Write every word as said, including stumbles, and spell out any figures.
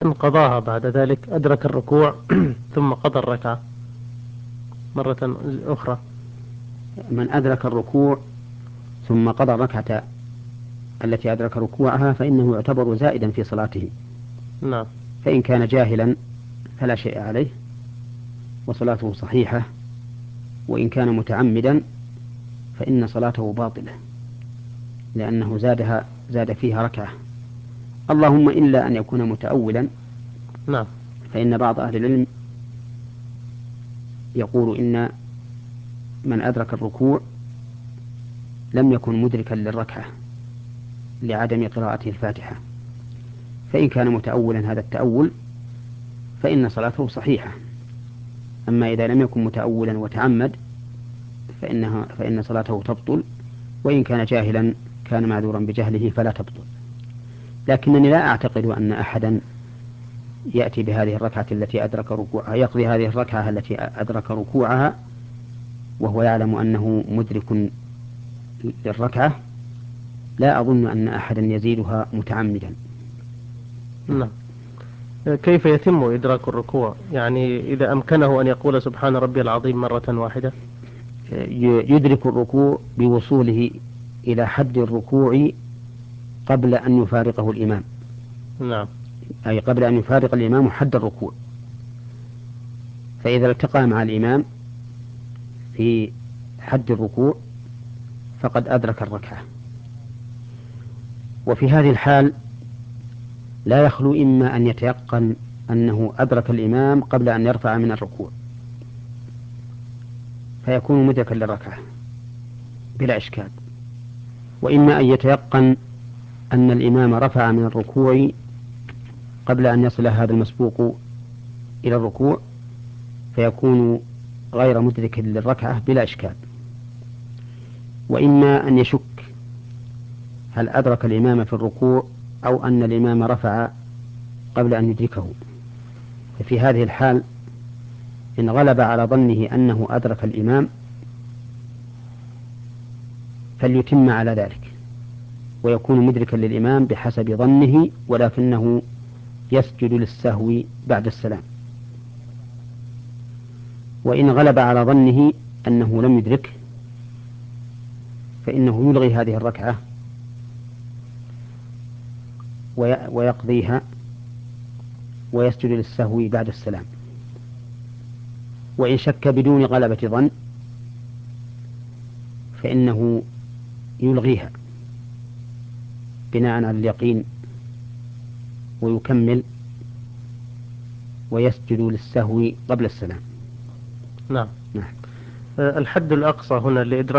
إن قضاها بعد ذلك أدرك الركوع ثم قضى الركعة مرة أخرى. من أدرك الركوع ثم قضى الركعة التي أدرك ركوعها فإنه يعتبر زائدا في صلاته. نعم. فإن كان جاهلا فلا شيء عليه وصلاته صحيحة، وإن كان متعمدا فإن صلاته باطلة لأنه زادها زاد فيها ركعة، اللهم إلا أن يكون متأولا. نعم. فإن بعض أهل العلم يقول إن من أدرك الركوع لم يكن مدركا للركعة لعدم قراءته الفاتحة، فإن كان متأولا هذا التأول فإن صلاته صحيحة. أما إذا لم يكن متأولا وتعمد فإنها فإن صلاته تبطل، وإن كان جاهلا كان معذورا بجهله فلا تبطل. لكنني لا أعتقد أن أحدا يأتي بهذه الركعة التي أدرك ركوعها يقضي هذه الركعة التي أدرك ركوعها وهو يعلم أنه مدرك للركعة. لا أظن أن أحدا يزيدها متعمدا. نعم. كيف يتم إدراك الركوع؟ يعني إذا أمكنه أن يقول سبحان ربي العظيم مرة واحدة. يدرك الركوع بوصوله إلى حد الركوع قبل أن يفارقه الإمام، نعم. أي قبل أن يفارق الإمام حد الركوع. فإذا التقى مع الإمام في حد الركوع فقد أدرك الركعة. وفي هذه الحال لا يخلو إما أن يتيقن أنه أدرك الإمام قبل أن يرفع من الركوع فيكون مدركا للركعة بلا إشكال، وإما أن يتيقن أن الإمام رفع من الركوع قبل أن يصل هذا المسبوق إلى الركوع فيكون غير مدرك للركعة بلا إشكال. وإما أن يشك هل أدرك الإمام في الركوع أو أن الإمام رفع قبل أن يدركه. ففي هذه الحال إن غلب على ظنه أنه أدرك الإمام فليتم على ذلك ويكون مدركا للإمام بحسب ظنه، ولكنه يسجد للسهو بعد السلام. وإن غلب على ظنه أنه لم يدرك فإنه يلغي هذه الركعة ويقضيها ويسجد للسهو بعد السلام. وإن شك بدون غلبة ظن فإنه يلغيها بناء على اليقين ويكمل ويسجد للسهو قبل السلام. نعم. نعم. الحد الأقصى هنا لإدراك